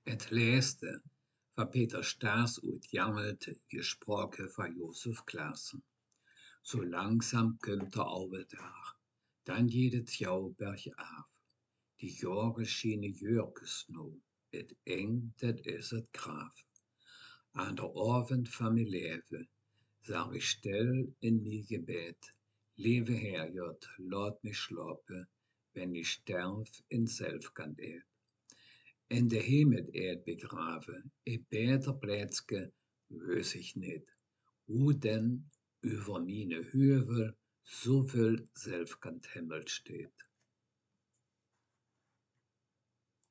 Et leeste war Peter Staes ut Jangelt gesproke van Josef Klaassen. So langsam kömmt der Auwedach, dann jedet jou bergaf. Die Jorge schiene jurkes no, et eng, dat is het graaf. Aan der Orvend van mijn leven zag ik stil in mijn gebed, lieve Herrgott, laat mich slapen, wenn ich sterf in Selfkant. In de Hemel begraven, beter Plätzke wüs ich nicht, wo denn über meine Hügel so viel Selfkant Himmel steht.